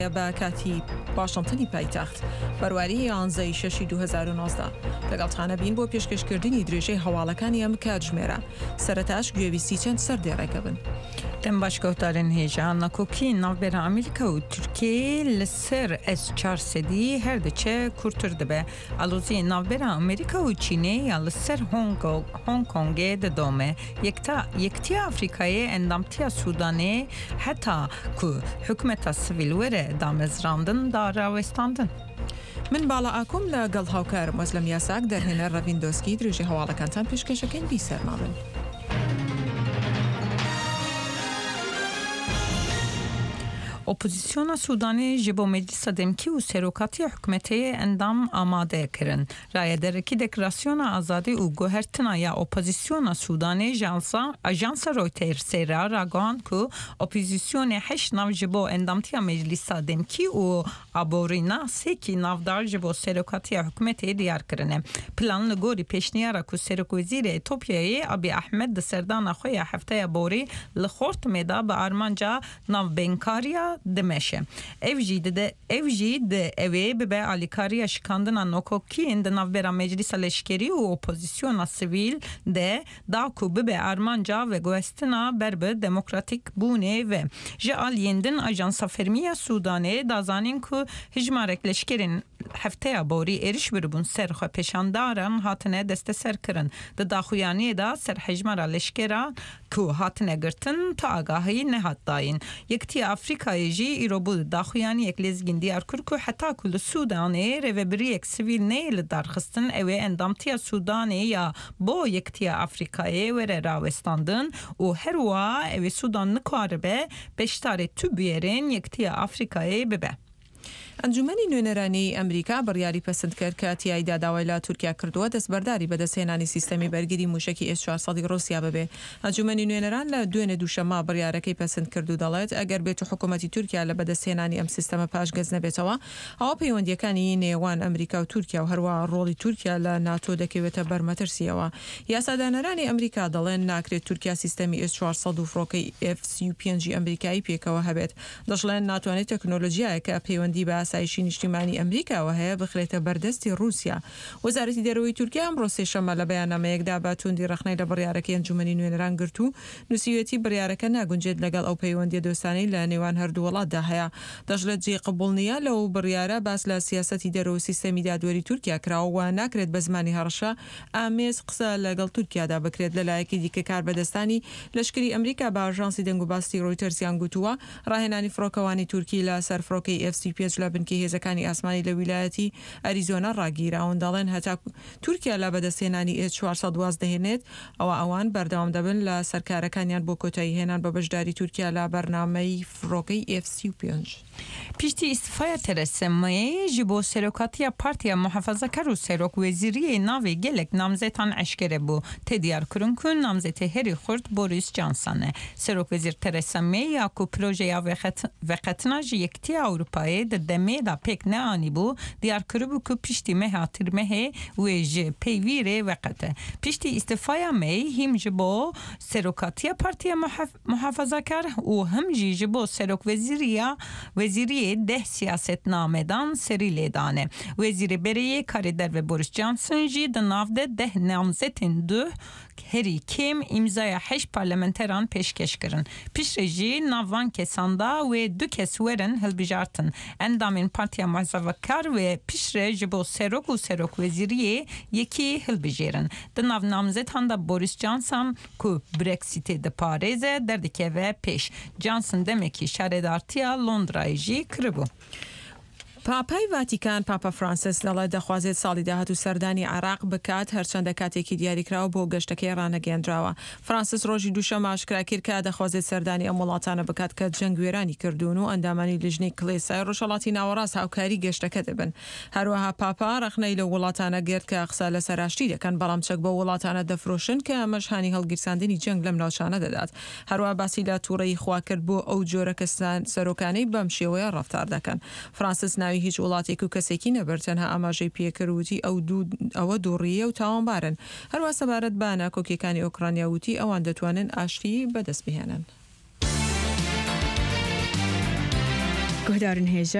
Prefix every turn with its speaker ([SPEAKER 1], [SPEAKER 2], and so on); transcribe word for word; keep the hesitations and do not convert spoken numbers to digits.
[SPEAKER 1] بە کاتی واشنتنی پایتەخت بەرواری یانزەی شەشی دوو هەزار و نۆزدە لەگەڵتانە بین بۆ پێشکەشکردنی درێژەی هەواڵەکانی ئەم کاتژمێرە سەرەتاش گوێویستی چەند سەردێڕێکە بن.
[SPEAKER 2] دەم باشکەوتارن هێژان نەکۆکی ناوبێرە ئەمریکا و تورکیە لەسەر ئەس چارسەدی هەردەچە کورتتر دەبێ ئەلۆزی ناوبێرە ئەمریکا و چینێ یا لەسەر هۆنگ کۆنگێ دەدۆمێ یەکتی ئەفریقایە ئەندامتیا سوودانێ هەتا کو حکومەتە سڤیل وەرە دامەزراندن داڕاوێستاندن.
[SPEAKER 1] من باڵا ئاکۆم لە گەڵ هاوکارم وەزلەم یاساک دەرهێنەر ڕەڤیندۆسکی درێژەی هەواڵەکانتان پێشکەشەکەن بیسەرماون.
[SPEAKER 2] Opozisyon Sudanê ji bo Meclisa Demkî û Serokatiya Hikûmetê endam amade kirin. Rayederekî Deklarasyona Azadî û Guhertina ya Opozisyona Sudanê jansa Ajansa Reuters ragohan ku opozisyonê heşt nav ji bo endamtiya Meclisa Demkî û aborîna sekî navdar ji bo Serokatiya Hikûmetê diyar kirine. Plan li gorî pêşniyara ku Serokwezîrê Etopyayê Abiy Ahmed di serdana xwe ya hefteya borî li Xortimê da bi armanca navbênkariya demeşe. Ev jî de ev jî de evê bibe alîkariya şikandina nokokiyên di navbera Meclisa Leşkerî û opozisyona sivîl de da ku bibe armanca ve guhestina berbi demokratik bûnê ve ji aliyên din Ajansa Fermiya Sudanê da zanîn ku hijmarek leşkerên hefteya borî êriş biribûn ser xwe pêşandaran hatine desteserkirin. Di daxuyaniyê da ser hejmara leşkeran ku hatine girtin ta agahiyî nehat dayîn. Yektiya Afrikayê jî îro bû daxuyaniyek lêzgîn diyar kir ku heta ku li Sudanê rêvebiriyek sivîl neyê li darxistin ew ê endamtiya Sudanê ya bo Yektiya Afrikayê were rawestandin û her wiha ew ê Sudan nikaribe beşdarê tûbûyerên Yektiya Afrikayê bibe.
[SPEAKER 1] ئەنجومەنی نوێنەرانی ئەمریکا بڕیاری پەسەند کرد کە تیایدا داوای لە تورکیا کردووە دەستبەرداری بەدەستهێنانی سیستەمی بەرگری موشکی ئێس چوارسەد ڕۆسیا ببێ. ئەنجومەنی نوێنەران لە دوێنێ دووشەمە بڕیارەکەی پەسەند کرد و دەڵێت ئەگەر بێت و حکوومەتی تورکیا لە بەدەستهێنانی ئەم سیستەمە پاشگەز نەبێتەوە ئەوە پەیوەندیەکانی نێوان ئەمریکا و تورکیا و هەروە ڕۆڵی تورکیا لە ناتۆ دەکەوێتە بەرمەترسیەوە. یاسادانەرانی ئەمریکا دەڵێن ناکرێت تورکیا سیستەمی ئێس چوارسەد و فڕۆکەی ئێف سی و پێنج ئەمریکایی پێکەوە هەبێت. دەژڵێن ناتوانێت تەکنۆلۆژیایەکە پەیوەندی بە ئاسایشی نیشتیمانی ئەمریکاوە هەیە بخرێتە بەردەستی رووسیا. وەزارەتی دەرەوەی تورکیا ئەمڕۆ سێشەممە لە بەیاننامەیەکدا بە توندی ڕەخنەی لە بڕیارەکەی ئەنجومەنی نوێنەران گرت و نووسیوەتی بڕیارەکە ناگونجێت لەگەڵ ئەو پەیوەندیە دۆستانەی لە نێوان هەردوو وڵاتدا هەیە. دەژڵێت جێ قبوڵ نیە لەو بڕیارە باس لە سیاسەتی دەرەوە سیستەمی دادوەری تورکیا کراوە ناکرێت بە زمانی هەڕەشە ئامێز قسە لەگەڵ تورکیادا بکرێت. لەلایەکی دیکە کار بەدەستانی لەشکری ئەمریکا بە ئاژانسی دەنگ و باستی ڕۆیتەرزیان گوتووە ڕاهێنانی فڕۆکەوانی تورکی لە سەر فڕۆکەی ئێف سی پێنج لە بنکەی هێزەکانی ئاسمانی لە ویلایەتی ئەریزۆنا ڕاگیراون. دەڵێن هەتا تورکیا لە بەدەستهێنانی ئێس چوارسەد واز دەهێنێت ئەوە ئەوان بەردەوام دەبن لە سەرکارەکانیان بۆ کۆتایی هێنان بە بەشداری تورکیا لە بەرنامەی فڕۆکەی ئێف سی و پێنج.
[SPEAKER 2] Piştî îstîfaya Theresa Mayê ji bo Serokatiya Partiya Muhafazakar û Serokwezîriyê navê gelek namzetan eşkere bû. Tê diyar kirin ku namzetê herî xurt Boris Johnson e. Serokvezîr Theresa May ya ku projeya veqetina ji Yektiya Ewropayê di demê da pêk neanîbû diyar kiribû ku piştî meha tirmehê wê ji peyvîrê veqete. Piştî îstîfaya May hîm ji bo Serokatiya Partiya Muhafazakar û him jî ji bo Serokvezîriya Wezîriyê deh siyasetnamedan serî lêdane. Wezîrê Bereyê karê derve Boris Johnson jî di nav de deh namzetên du herî kêm îmzaya heşt parlamenteran pêşkeş kirin. Piştre jî navan kesanda wê du kes werin hilbijartin. Endamên Partiya Muhafazakar wê piştre ji bo Serok û Serokwezîriyê yekî hilbijêrin. Di nav namzetan da Boris Johnson ku Brexitê diparêze derdikeve pêş. Johnson demekî şaredartiya Londrayê jî kiribû.
[SPEAKER 1] پاپای ڤاتیکان پاپا فرانسیس دەڵێت دەخوازێت ساڵی داهاتوو سەردانی عێراق بکات هەرچەندە کاتێکی دیاریکراوە بۆ گەشتەکەی ڕانەگەیاندراوە. فرانسیس ڕۆژی دووشەمە ئاشکرا کرد کە دەخوازێت سەردانی ئەم وڵاتانە بکات کە جەنگوێرانی کردوون و ئەندامانی لیژنەی کڵێسای ڕۆژهەڵاتی ناوەڕاست هاوکاری گەشتەکە دەبن. هەروەها پاپا ڕەخنەی لە وڵاتانە گرت کە قسە لەسەر ئاشتی دەکەن بەڵام چەک بە وڵاتانە دەفرۆشن کە ئەمەشهانی هەڵگیرساندنی جەنگ لەم ناوچانە دەدات. هەروەها باسی لە تووڕەیی خوا کرد بۆ ئەو جۆرە کەسان سەرۆکانەی بەم شێوەیە ڕەفتار دەکەن. فرانسیس ناوی هیچ وڵاتێک و کەسێکی نەبەرتەنها ئاماژەی پێکردوتی ئەو ئەوە دووڕیە و تاوانبارن. هەروە سەبارەت بە ناکۆکیەکانی ئۆکرانیا وتی ئەوان دەتوانن ئاشتی بەدەست بهێنن.
[SPEAKER 3] گهدارن هێژە